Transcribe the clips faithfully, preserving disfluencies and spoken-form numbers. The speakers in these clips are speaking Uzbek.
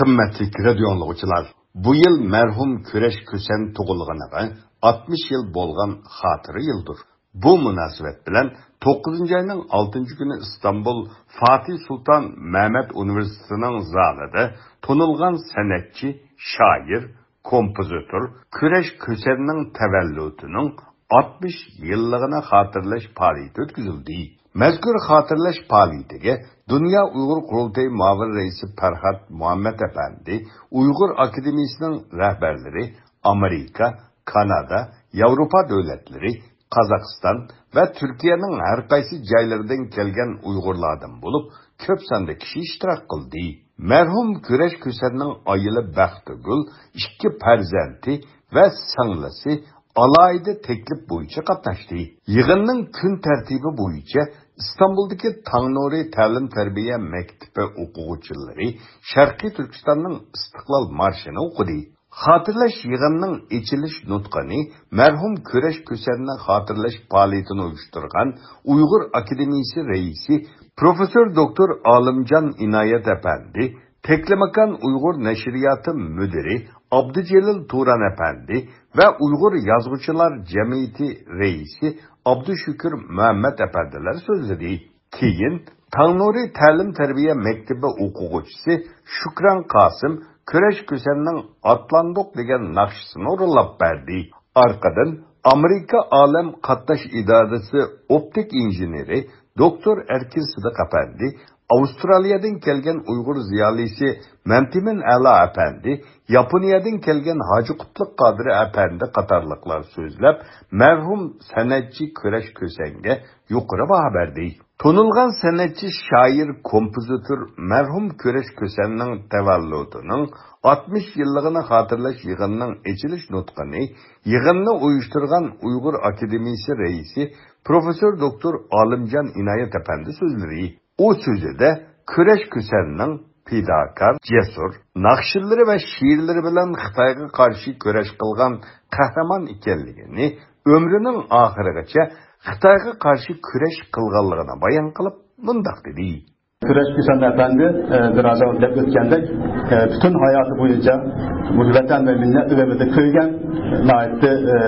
Qimmatli radio anglag'uchilar, bu yil marhum Kurash Ko'san tug'ilganiga oltmish yil bo'lgan xotira yildir. Bu munosabat bilan to'qqizinchi oyning oltinchi kuni Istanbul Fatih Sultan Mehmet Universitetining zalida tonilgan san'atchi, shoir, kompozitor Kurash Ko'sanning tavalludining oltmish yilligini xotirlash faoliyati o'tkazildi. Mazkur xotirlash faoliyatiga Dünya Uyghur Qurultayı Mavir Reisi Farhat Muhammad Efendi, Uyghur Akademiyasining rahbarlari, Amerika, Kanada, Yevropa davlatlari, Qozog'iston va Turkiyaning har qaysi joylaridan kelgan Uyg'urlardan bo'lib, ko'p sonda kishi ishtirok qildi. Marhum Kurash Ko'sanning oyili Baxtigul ikki farzandi va singlisi alayda teklif bo'yicha qatnashdi. Yig'inning kun tartibi bo'yicha İstanbul'daki Tangnuri Ta'lim Terbiye Mektebi o'quvchilari Sharqiy Turkistonning Istiqlol marshini o'qidi. Xotirlash yig'inining ichilish nutqini marhum Kurash Ko'sanni xotirlash faoliyatini uyushtirgan Uyg'ur Akademiyasi raisi Professor Doktor Olimjon Inoyat Efendi, Teklimakan Uyg'ur Nashriyati müdiri Abdujelil Turan Efendi ve Uyg'ur Yazg'uchilar Jamiyati raisi Abdushukur Muhammad Efendiler so'zladi. Keyin Tangnuri Ta'lim Terbiye Mektebi o'quvchisi Shukran Qasim Kurash Ko'sanning Atlandiq degan naqshisini o'rinlab berdi. Arqadan Amerika Olam qatnash idorasi optik injeneri Doktor Erkin Sidiq Efendi, Avustraliyadan kelgan Uyg'ur ziyolisi Mamtimin Ala Efendi, Yaponiyadan kelgan Hoji Qutlug' Qodir Efendi qatorliqlar so'zlab, marhum san'atchi Kurash Ko'sanga yuqori baho berdi. Tonilgan san'atchi, shoir, kompozitor marhum Kurash Ko'sanning tavalludining oltmish yilligini xotirlash yig'inining ichilish nutqini yig'inni uyushtirgan Uyg'ur Akademiyasi raisi Professor Doktor Olimjon Inoyat Efendi so'zlari. O sözüde Kurash Ko'sanning fidokor, cesur, naqshillari va she'rlari bilan Xitoyga qarshi kurash qilgan qahramon ekanligini, umrining oxirigacha Xitoyga qarshi kurash qilganligini bayon qilib, bundoq dedi. Kurash Ko'san Efendi biraz önce o'tgandek, bütün hayatı boyunca bu vatan ve millet üvevide köygen layıklı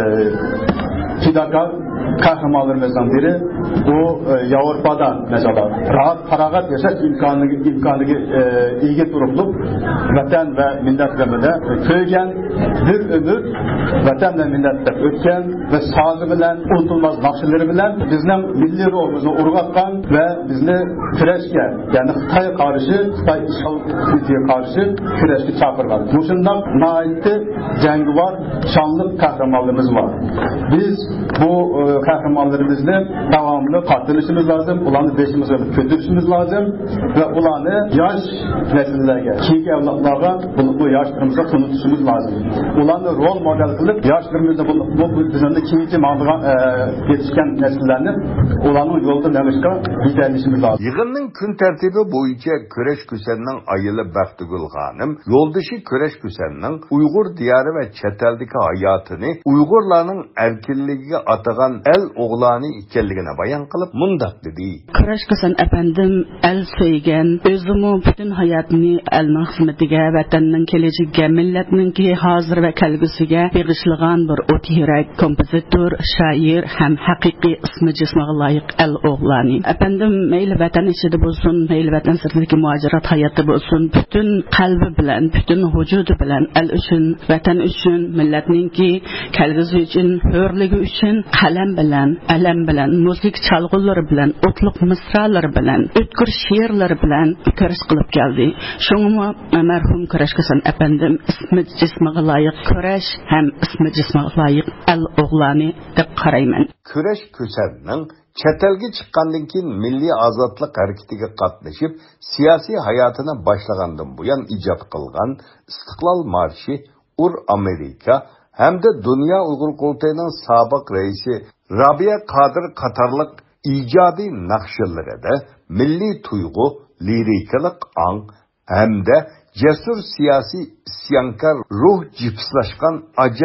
fidokor kahramanlarımızdan biri. O e, Avrupa'da mesela rahat feragat yaşaş imkanı imkanı e, ilgi durumlu vatan ve milletlerinde köygen bir ömür vatan ve millette ötken ve sazı bilen unutulmaz nakşileri bilen bizden milli ruhumuzu urgatkan ve bizni küreşke yani Xitay karşı Xitay işgal gücüne karşı küreşke çağırgan. Bundan naitli cengi var, şanlı kahramanlarımız var. Biz bu e, kahramanlarımızla devamlı katılışımız lazım, ulanı beşimize kötülüşümüz lazım ve ulanı yaş nesillere, kiyik evlatlara bu, bu yaşlarımıza tanıtışımız lazım. Ulanı rol model kılıp yaşlarımızda bu, bu, bu düzenli kiyikçi mandığa e, yetişken nesillerini ulanın yolda nemişka liderleşimiz lazım. Yığının gün tertibi boyunca Kurash Ko'sanning ayılı Baxtigul Hanım, yoldaşı Kurash Ko'sanning Uyghur diyarı ve çeteldeki hayatını Uygurlarning erkinligiga atagan el oğlani ekanligini bayon qilib mundaq dedi. Kurash Ko'san efendim el söygen, özümü bütün hayatını elning xizmatiga, vatanning kelajagiga, millatning hozir va kelgusiga bag'ishlagan bir o't yurak kompozitor, shoir ham haqiqiy ismi jismiga loyiq el oğlani. Efendim mayli vatan ichida bo'lsin, mayli vatan sirtidagi muajirat hayoti bo'lsin, bütün qalbi bilan, bütün vujudi bilan el uchun, vatan uchun, millatningki kelgusi uchun, hurligi uchun qalam bilan, alam bilan, musiq çalg'ulari bilan, o'tliq misralari bilan, o'tkir she'rlari bilan kurash qilib keldi. Shunga marhum Kurash Ko'san efendim ismi jismiga loyiq kurash ham ismi jismiga loyiq al o'g'lani deb qarayman. Kurash Ko'sanning Çetelge çıkkandan keyin milliy azatlık hareketiga qatnashib, siyosiy hayotini boshlagandan buyon ijod qilgan Istiqlol marshi Ur Amerika hamda Dünya Uyghur Qurultayining sobiq raisi Rabia Qadir qatorliq ijodiy naqshlarida milliy tuyg'u, lirikalik ang hamda jasur siyosiy isyonkor ruh jipslashgan ajoyib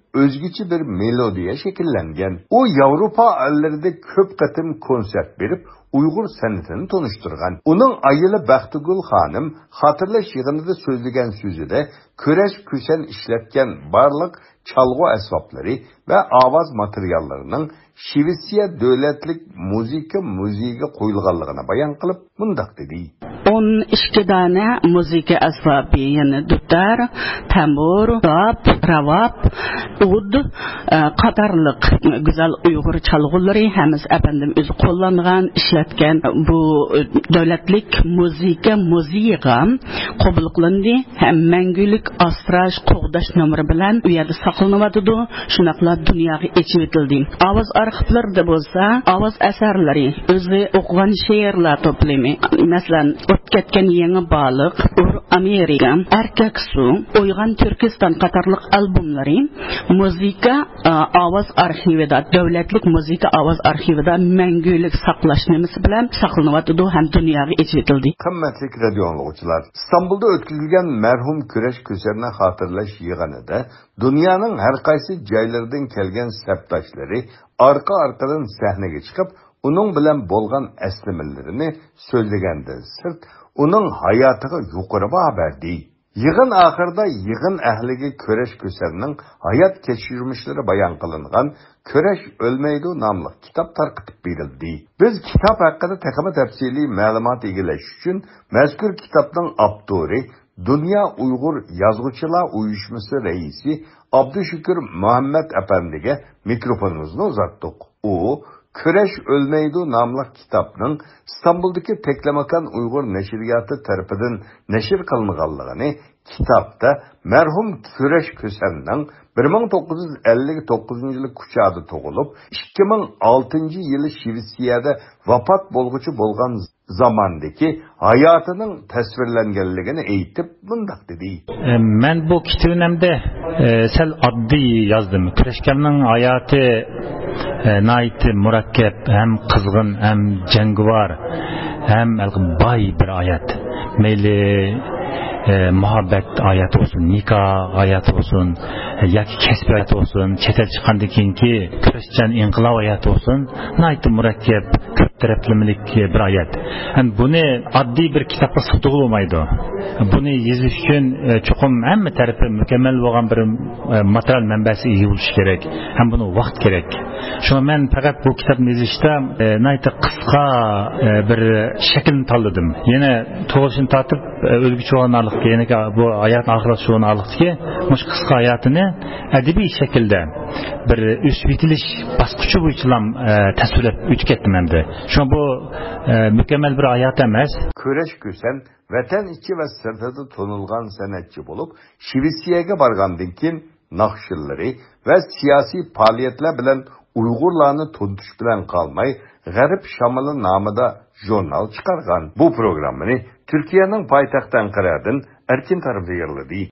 o'zgacha bir melodiya shakllangan. U Yevropa ellərində ko'p qatim konsert berib, Uyg'ur san'atini tanishtirgan. Uning ayili Baxtigul xonim xotirlash yig'inida so'zlagan so'zida kurash kusan ishlatgan barliq chalg'u asboblari va ovoz materiallarining Shvetsiya davlatlik muzika muzeyiga qo'yilganligini bayon qilib, mundaq dedi. o'n ikki dona muzika asbobi, ya'ni dutar, tambur, rap, ravab, ud qatorliq go'zal Uyg'ur chalg'ulari hamiz apandim o'zi qo'llangan, ishlatgan bu davlatlik muzika muzeyiga qabul qilindi. Ham mangulik asrash qo'g'dash nomeri bilan u yerda saqlanadi. Shunaqla dunyoga echib etildi. Ovoz arxivlarida bo'lsa, ovoz asarlari, o'zi o'qigan she'rlar to'plami, masalan, o'tkatgan yangi baliq, ur Amerika, erkak su, o'ygan Turkiston qatorliq albomlari muzika ovoz arxivida, davlatlik muzika ovoz arxivida mangulik saqlash nimasi bilan saqlanadi ham dunyoga echib etildi. Qimmatli radio anglag'uvchilar, Istanbulda o'tkazilgan marhum kurash ko'sarini xotirlash yig'inida dunyoning har qaysi joylaridan kelgan sabdoshlari orqa-orqadan sahnaga chiqib, uning bilan bo'lgan eslamalarini so'zlagandan sirt, uning hayotiga yuqori baho berdi. Yig'in oxirida yig'in ahliga kurash ko'sarining hayot kechirmishlari bayon qilingan Kurash o'lmaydi nomli kitob tarqatib berildi. Biz kitob haqida taqama tafsiliy ma'lumot egallash uchun mazkur kitobning avtori Dünya Uyg'ur Yozuvchilar Uyushmasi raisi Abdushukur Muhammad apandiga mikrofonimizni uzatdik. U Kurash o'lmaydi nomli kitobning Istanbuldagi Teklamakan Uyg'ur nashriyoti tarafidan nashr qilinganligini, kitobda marhum Kurash ko'sarining bir ming to'qqiz yuz ellik to'qqizinchi yili Kuchada tug'ilib, ikki ming oltinchi yili Shvetsiyada vafot bo'lguchi bo'lgan zamondagi hayotining tasvirlanganligini aytib, bundaq dedi. Men bu kitobimda sal oddiy yozdim. Kurashganning hayoti nayt murakkab, ham qizg'in, ham jangovar, ham boy bir hayot. Meyli e, muhabbet hayatı olsun, nikah hayatı olsun, yoki kasb hayatı olsun, chet el chiqqandan keyingi kurashchan inqilob hayatı olsun, nayt murakkab, ko'p taraflamalik bir hayot. Ham buni oddiy bir kitobga sig'dirib bo'lmaydi. Buni yozish uchun chuqur hamma tarafi mukammal bo'lgan bir material manbasi ega bo'lish kerak. Ham buni vaqt kerak. Shuna men faqat bu kitobni yozishda nayt qisqa bir shaklni tanladim. Yana to'g'risini tortib o'lguchi o'rnaliqga, yana bu hayot oxirat shu o'rnaliqga mush qisqa hayotini adabiy shaklda bir o'sib yetilish bosqichi bo'yicha tasvirlab o'tib ketdim endi. Shu bu mukammal bir hayot emas. Kurash ko'san vatan ichi va sirtida tonilgan san'atchi bo'lib, Shvetsiyaga borgandan keyin naqshillari va siyosiy faoliyatlar bilan Uyg'urlarni tuntish bilan qolmay, G'arb shamoli nomida jurnal chiqargan. Bu programmani Turkiyaning poytaxti Anqaradan Erkin tayyorladi.